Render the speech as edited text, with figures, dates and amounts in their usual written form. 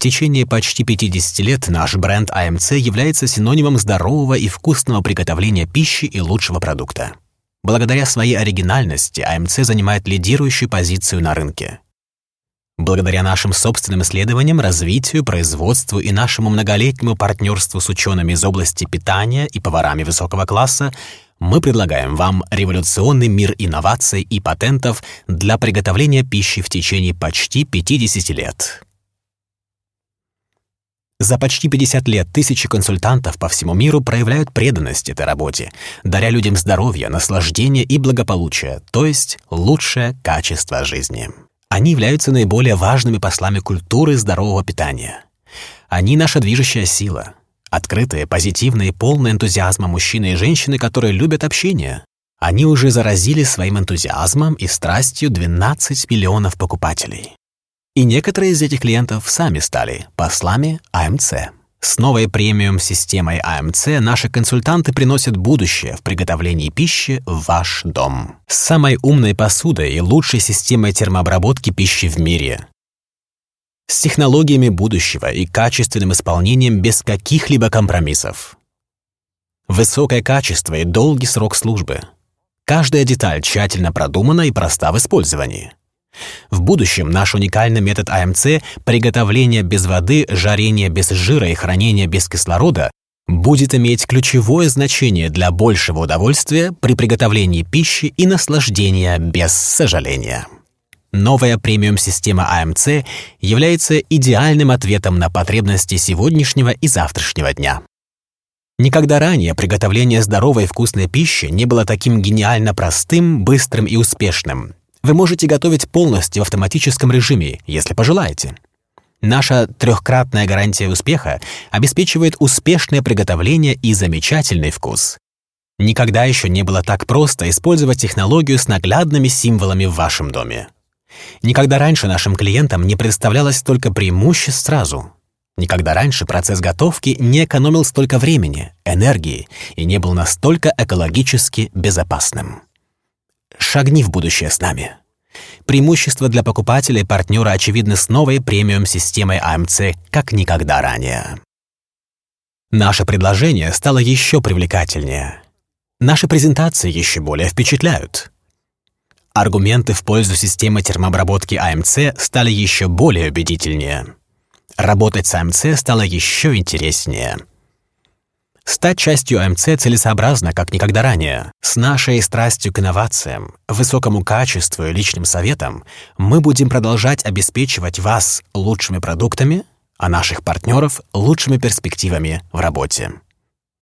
течение почти 50 лет наш бренд АМЦ является синонимом здорового и вкусного приготовления пищи и лучшего продукта. Благодаря своей оригинальности АМЦ занимает лидирующую позицию на рынке. Благодаря нашим собственным исследованиям, развитию, производству и нашему многолетнему партнерству с учеными из области питания и поварами высокого класса, мы предлагаем вам революционный мир инноваций и патентов для приготовления пищи в течение почти 50 лет. За почти 50 лет тысячи консультантов по всему миру проявляют преданность этой работе, даря людям здоровье, наслаждение и благополучие, то есть лучшее качество жизни. Они являются наиболее важными послами культуры здорового питания. Они наша движущая сила. Открытые, позитивные, полные энтузиазма мужчины и женщины, которые любят общение. Они уже заразили своим энтузиазмом и страстью 12 миллионов покупателей. И некоторые из этих клиентов сами стали послами АМЦ. С новой премиум-системой АМЦ наши консультанты приносят будущее в приготовлении пищи в ваш дом. С самой умной посудой и лучшей системой термообработки пищи в мире. С технологиями будущего и качественным исполнением без каких-либо компромиссов. Высокое качество и долгий срок службы. Каждая деталь тщательно продумана и проста в использовании. В будущем наш уникальный метод АМЦ приготовления без воды, жарения без жира и хранения без кислорода будет иметь ключевое значение для большего удовольствия при приготовлении пищи и наслаждения без сожаления. Новая премиум-система АМЦ является идеальным ответом на потребности сегодняшнего и завтрашнего дня. Никогда ранее приготовление здоровой и вкусной пищи не было таким гениально простым, быстрым и успешным. Вы можете готовить полностью в автоматическом режиме, если пожелаете. Наша 3-кратная гарантия успеха обеспечивает успешное приготовление и замечательный вкус. Никогда еще не было так просто использовать технологию с наглядными символами в вашем доме. Никогда раньше нашим клиентам не представлялось столько преимуществ сразу. Никогда раньше процесс готовки не экономил столько времени, энергии и не был настолько экологически безопасным. Шагни в будущее с нами. Преимущества для покупателя и партнера очевидны с новой премиум-системой АМЦ как никогда ранее. Наше предложение стало еще привлекательнее. Наши презентации еще более впечатляют. Аргументы в пользу системы термообработки АМЦ стали еще более убедительнее. Работать с АМЦ стало еще интереснее. Стать частью АМЦ целесообразно, как никогда ранее. С нашей страстью к инновациям, высокому качеству и личным советам мы будем продолжать обеспечивать вас лучшими продуктами, а наших партнеров — лучшими перспективами в работе.